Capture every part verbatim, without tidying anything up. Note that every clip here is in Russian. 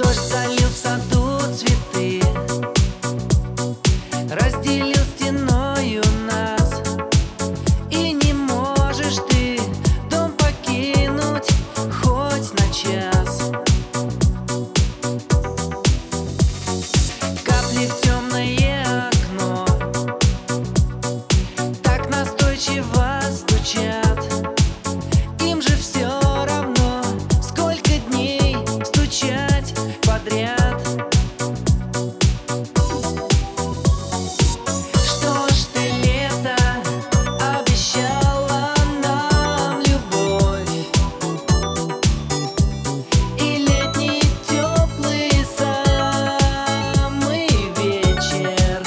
Дождь залил в саду цветы, разделил стеною нас. И не можешь ты дом покинуть хоть на час. Капли в темное окно так настойчиво стучат. Им же все равно, сколько дней стучать подряд. Что ж ты, лето, обещала нам любовь, и летний теплый самый вечер.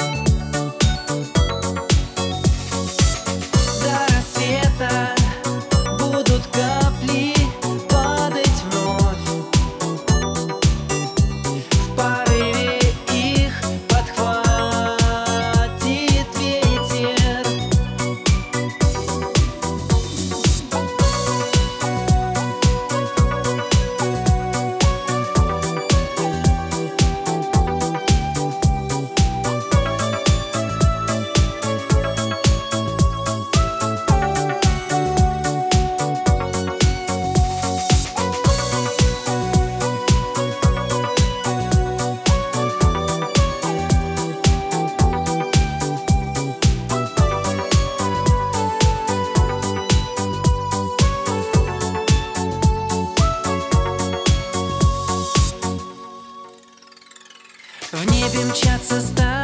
До рассвета будут капли падать вновь. В порыве их подхватит ветер. В небе мчатся стали.